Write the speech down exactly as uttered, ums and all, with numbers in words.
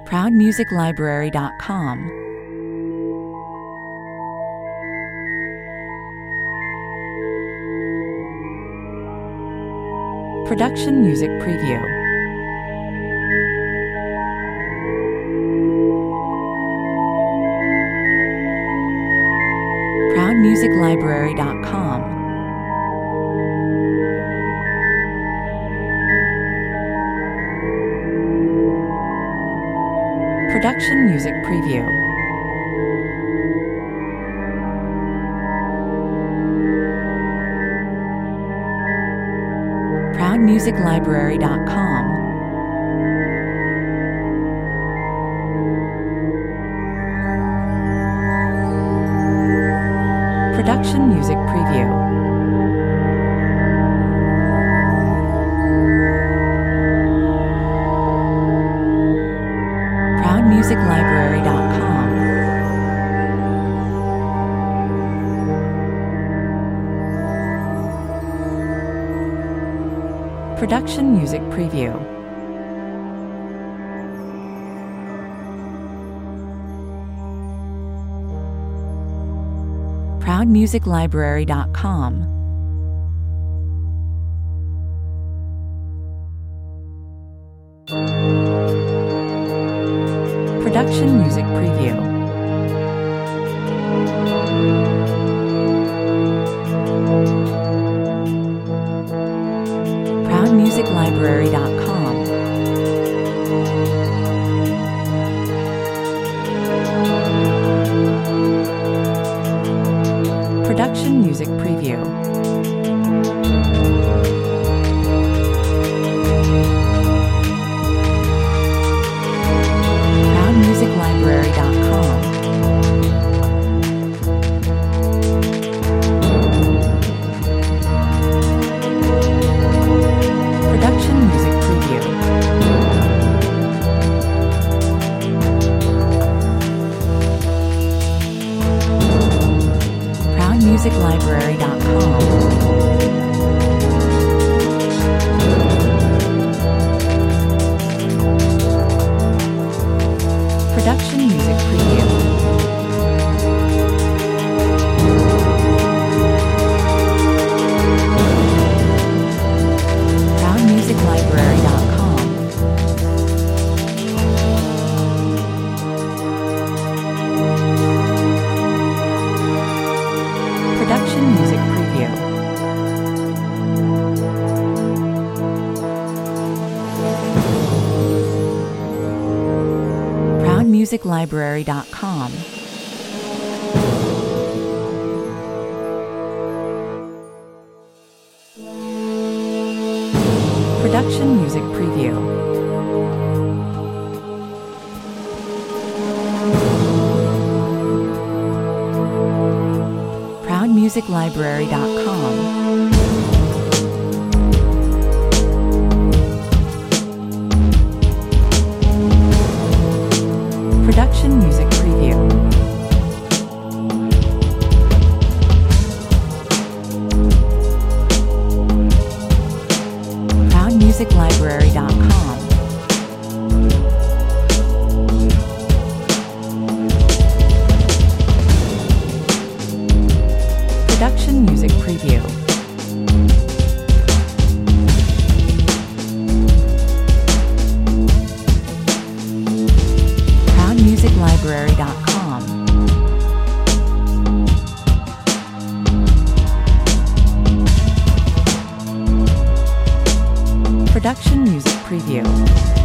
proud music library dot com. Production Music Preview. proud music library dot com. Production Music Preview. proud music library dot com. Production Music Preview. proud music library dot com. Production Music Preview. proud music library dot com. Production Music Preview. proud music library dot com. Production Music Preview. proud music library dot com. Production Music Preview. proud music library dot com. Production Music Preview. proud music library dot com. Production Music Preview. proud music library dot com. Production Music Preview. proud music library dot com. Production Music Preview. proud music library dot com. Production Music Preview. proud music library dot com. Production Music Preview.